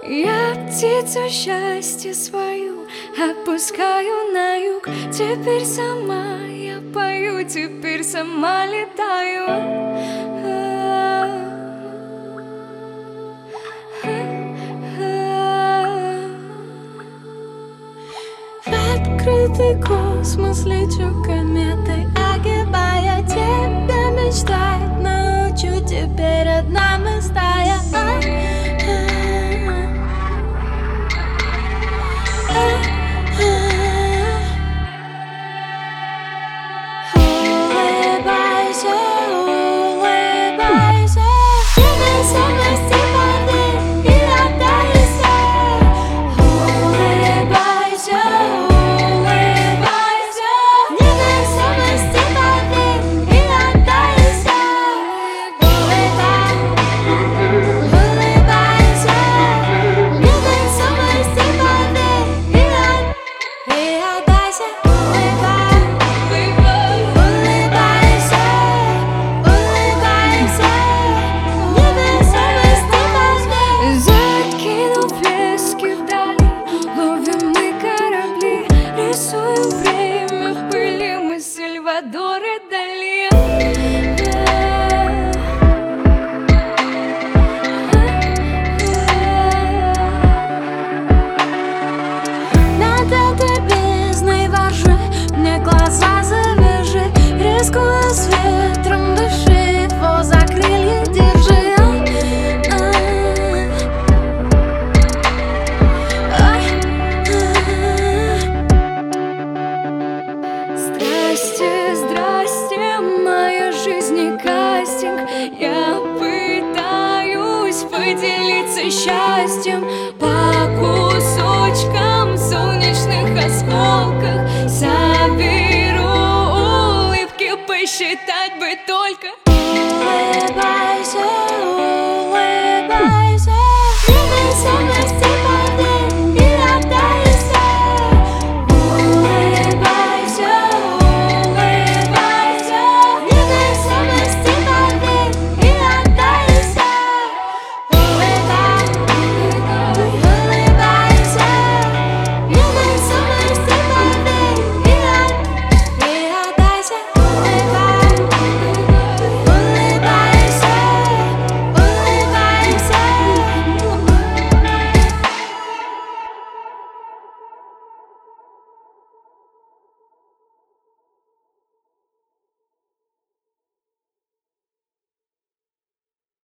Я птицу счастья свою отпускаю на юг. Теперь сама я пою, теперь сама летаю. В открытый космос лечу кометой, огибая тебя, мечтать научу. Теперь одна мы стая. Улыбайся, улыбайся, невесомости воды и отдайся. Улыбайся, улыбайся, невесомости воды и отдайся. Улыбайся, невесомости воды и отдайся. Закинув лески вдали, ловим мы корабли, рисуем время в пыли, мы Сальвадора Дали. Над этой бездной воржи, мне глаза завяжи, рискуя с ветром дыши, его за крылья держи. Здрасте, здрасте, моя жизнь не кастинг. Я пытаюсь поделиться счастьем по кусочкам, солнечных осколках. Соберу улыбки, посчитать бы только.